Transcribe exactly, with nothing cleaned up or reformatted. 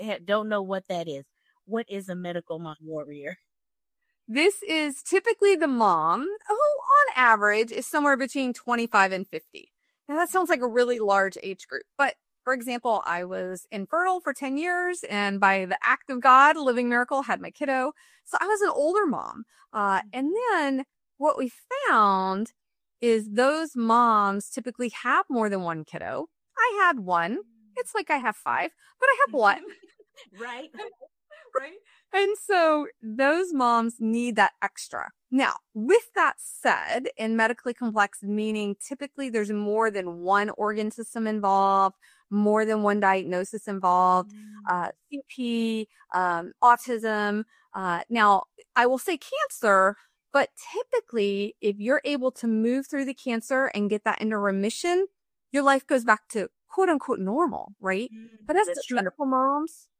ha- don't know what that is. What is a medical mom warrior? This is typically the mom who, on average, is somewhere between twenty-five and fifty. Now, that sounds like a really large age group. But for example, I was infertile for ten years, and by the act of God, living miracle, had my kiddo. So I was an older mom. Uh, and then what we found is those moms typically have more than one kiddo. I had one. It's like I have five, but I have one. Right. Right. And so those moms need that extra. Now, with that said, in medically complex, meaning typically there's more than one organ system involved, more than one diagnosis involved, uh, C P, um, autism. Uh, now, I will say cancer, but typically if you're able to move through the cancer and get that into remission, your life goes back to quote unquote normal, right? Mm, But as that's the true. medical moms,